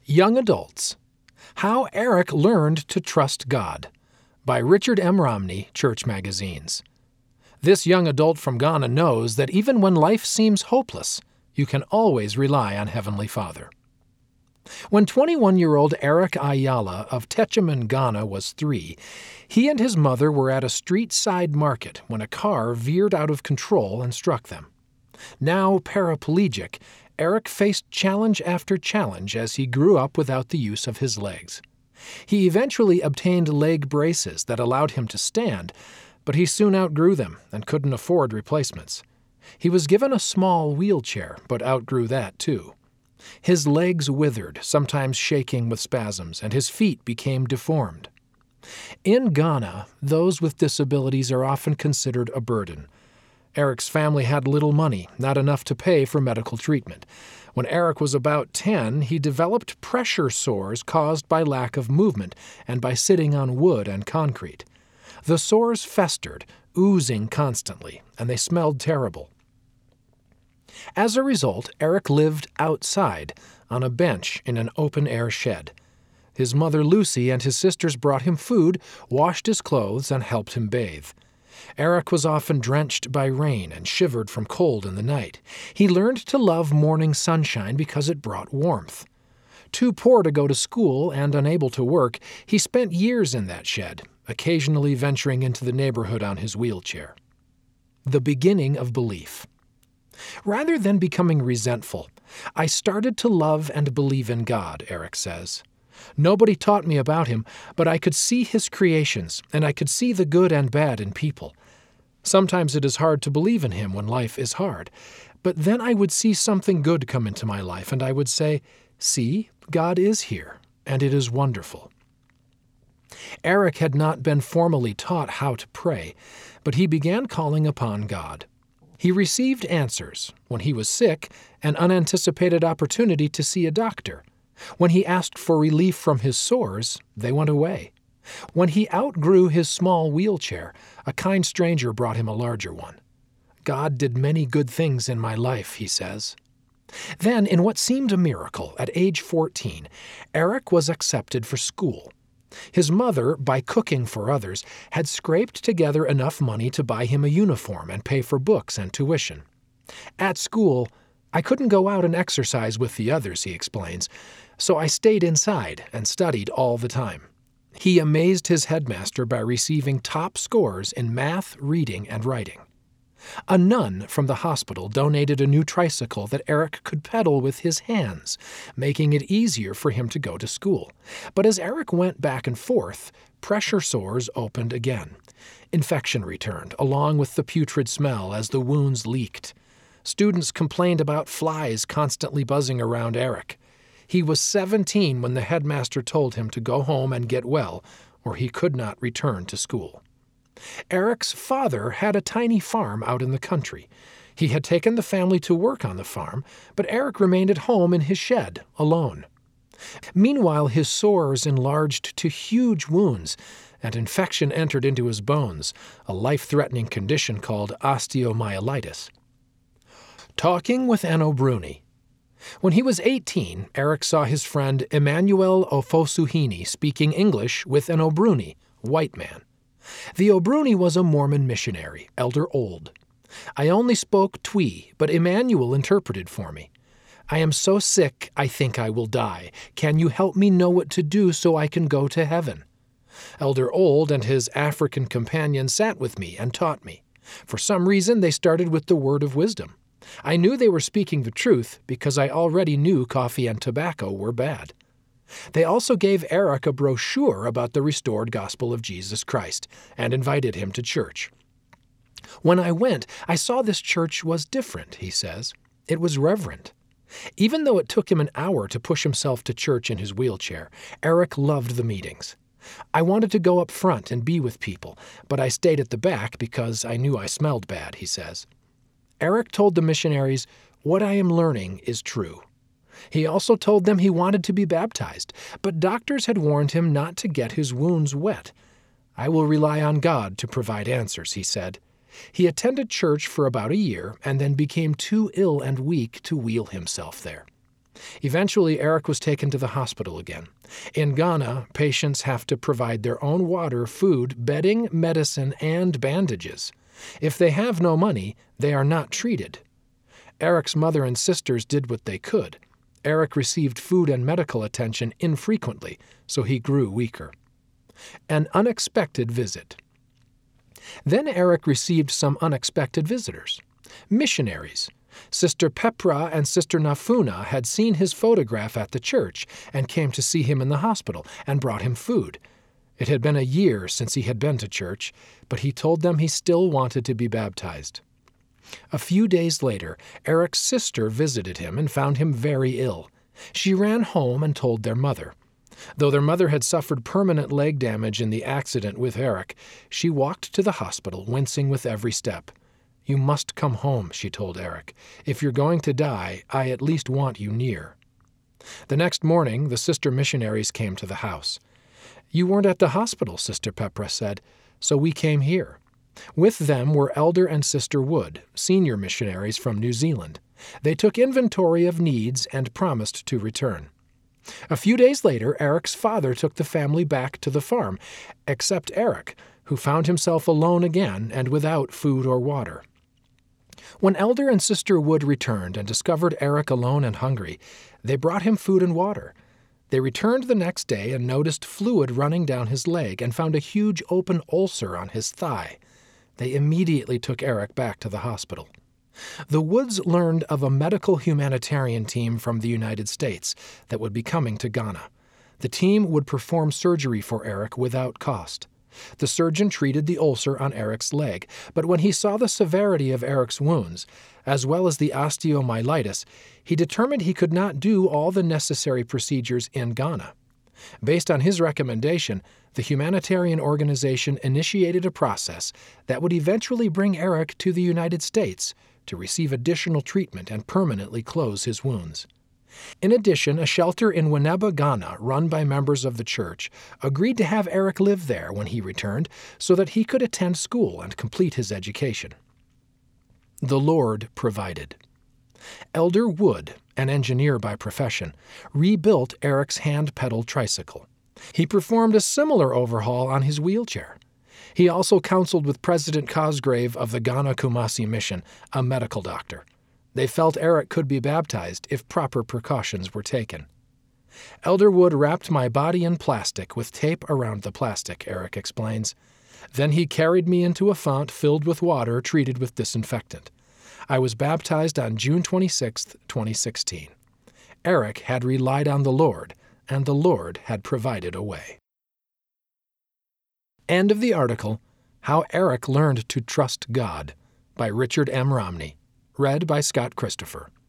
Young Adults: How Eric Learned to Trust God, by Richard M. Romney, Church Magazines. This young adult from Ghana knows that even when life seems hopeless, you can always rely on Heavenly Father. When 21-year-old Eric Ayala of Techiman, Ghana was 3, he and his mother were at a street-side market when a car veered out of control and struck them. Now paraplegic, Eric faced challenge after challenge as he grew up without the use of his legs. He eventually obtained leg braces that allowed him to stand, but he soon outgrew them and couldn't afford replacements. He was given a small wheelchair, but outgrew that too. His legs withered, sometimes shaking with spasms, and his feet became deformed. In Ghana, those with disabilities are often considered a burden. Eric's family had little money, not enough to pay for medical treatment. When Eric was about 10, he developed pressure sores caused by lack of movement and by sitting on wood and concrete. The sores festered, oozing constantly, and they smelled terrible. As a result, Eric lived outside, on a bench in an open-air shed. His mother Lucy and his sisters brought him food, washed his clothes, and helped him bathe. Eric was often drenched by rain and shivered from cold in the night. He learned to love morning sunshine because it brought warmth. Too poor to go to school and unable to work, he spent years in that shed, occasionally venturing into the neighborhood on his wheelchair. The beginning of belief. Rather than becoming resentful, I started to love and believe in God, Eric says. Nobody taught me about him, but I could see his creations, and I could see the good and bad in people. Sometimes it is hard to believe in him when life is hard, but then I would see something good come into my life, and I would say, "See, God is here, and it is wonderful." Eric had not been formally taught how to pray, but he began calling upon God. He received answers. When he was sick, an unanticipated opportunity to see a doctor. When he asked for relief from his sores, they went away. When he outgrew his small wheelchair, a kind stranger brought him a larger one. God did many good things in my life, he says. Then, in what seemed a miracle, at age 14, Eric was accepted for school. His mother, by cooking for others, had scraped together enough money to buy him a uniform and pay for books and tuition. At school, I couldn't go out and exercise with the others, he explains, so I stayed inside and studied all the time. He amazed his headmaster by receiving top scores in math, reading, and writing. A nun from the hospital donated a new tricycle that Eric could pedal with his hands, making it easier for him to go to school. But as Eric went back and forth, pressure sores opened again. Infection returned, along with the putrid smell as the wounds leaked. Students complained about flies constantly buzzing around Eric. He was 17 when the headmaster told him to go home and get well, or he could not return to school. Eric's father had a tiny farm out in the country. He had taken the family to work on the farm, but Eric remained at home in his shed, alone. Meanwhile, his sores enlarged to huge wounds, and infection entered into his bones, a life-threatening condition called osteomyelitis. Talking with Anno Bruni. When he was 18, Eric saw his friend Emmanuel Ofosuhini speaking English with an Obruni, white man. The Obruni was a Mormon missionary, Elder Old. I only spoke Twi, but Emmanuel interpreted for me. "I am so sick, I think I will die. Can you help me know what to do so I can go to heaven?" Elder Old and his African companion sat with me and taught me. For some reason, they started with the word of wisdom. I knew they were speaking the truth because I already knew coffee and tobacco were bad. They also gave Eric a brochure about the restored gospel of Jesus Christ and invited him to church. When I went, I saw this church was different, he says. It was reverent. Even though it took him an hour to push himself to church in his wheelchair, Eric loved the meetings. I wanted to go up front and be with people, but I stayed at the back because I knew I smelled bad, he says. Eric told the missionaries, "What I am learning is true." He also told them he wanted to be baptized, but doctors had warned him not to get his wounds wet. "I will rely on God to provide answers," he said. He attended church for about a year and then became too ill and weak to wheel himself there. Eventually, Eric was taken to the hospital again. In Ghana, patients have to provide their own water, food, bedding, medicine, and bandages. If they have no money, they are not treated. Eric's mother and sisters did what they could. Eric received food and medical attention infrequently, so he grew weaker. An unexpected visit. Then Eric received some unexpected visitors. Missionaries. Sister Pepra and Sister Nafuna had seen his photograph at the church and came to see him in the hospital and brought him food. It had been a year since he had been to church, but he told them he still wanted to be baptized. A few days later, Eric's sister visited him and found him very ill. She ran home and told their mother. Though their mother had suffered permanent leg damage in the accident with Eric, she walked to the hospital, wincing with every step. "You must come home," she told Eric. "If you're going to die, I at least want you near." The next morning, the sister missionaries came to the house. "You weren't at the hospital," Sister Pepra said, "so we came here." With them were Elder and Sister Wood, senior missionaries from New Zealand. They took inventory of needs and promised to return. A few days later, Eric's father took the family back to the farm, except Eric, who found himself alone again and without food or water. When Elder and Sister Wood returned and discovered Eric alone and hungry, they brought him food and water. They returned the next day and noticed fluid running down his leg and found a huge open ulcer on his thigh. They immediately took Eric back to the hospital. The Woods learned of a medical humanitarian team from the United States that would be coming to Ghana. The team would perform surgery for Eric without cost. The surgeon treated the ulcer on Eric's leg, but when he saw the severity of Eric's wounds, as well as the osteomyelitis, he determined he could not do all the necessary procedures in Ghana. Based on his recommendation, the humanitarian organization initiated a process that would eventually bring Eric to the United States to receive additional treatment and permanently close his wounds. In addition, a shelter in Winneba, Ghana, run by members of the church, agreed to have Eric live there when he returned so that he could attend school and complete his education. The Lord provided. Elder Wood, an engineer by profession, rebuilt Eric's hand-pedal tricycle. He performed a similar overhaul on his wheelchair. He also counseled with President Cosgrave of the Ghana Kumasi Mission, a medical doctor. They felt Eric could be baptized if proper precautions were taken. Elder Wood wrapped my body in plastic with tape around the plastic, Eric explains. Then he carried me into a font filled with water treated with disinfectant. I was baptized on June 26, 2016. Eric had relied on the Lord, and the Lord had provided a way. End of the article, How Eric Learned to Trust God, by Richard M. Romney. Read by Scott Christopher.